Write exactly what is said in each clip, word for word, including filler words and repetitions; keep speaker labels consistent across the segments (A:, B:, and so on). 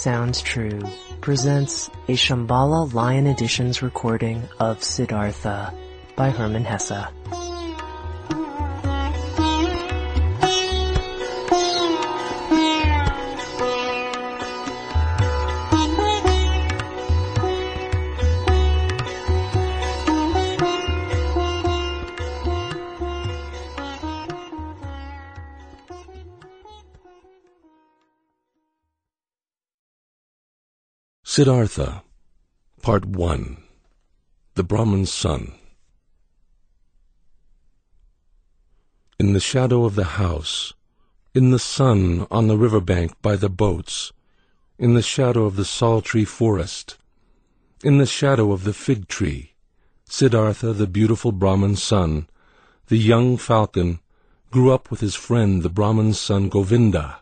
A: Sounds True presents a Shambhala Lion Editions recording of Siddhartha by Hermann Hesse.
B: Siddhartha, Part one. The Brahman's Son. In the shadow of the house, in the sun on the riverbank by the boats, in the shadow of the sultry forest, in the shadow of the fig tree, Siddhartha, the beautiful Brahman's son, the young falcon, grew up with his friend the Brahman's son Govinda.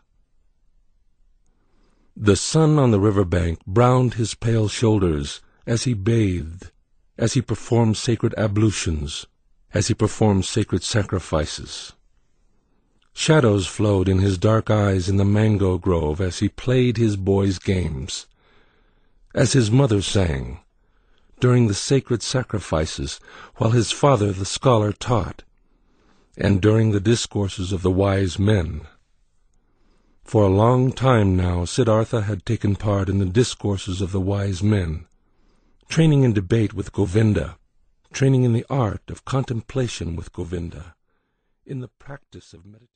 B: The sun on the riverbank browned his pale shoulders as he bathed, as he performed sacred ablutions, as he performed sacred sacrifices. Shadows flowed in his dark eyes in the mango grove as he played his boy's games. As his mother sang, during the sacred sacrifices, while his father the scholar taught, and during the discourses of the wise men. For a long time now Siddhartha had taken part in the discourses of the wise men, training in debate with Govinda, training in the art of contemplation with Govinda, in the practice of meditation.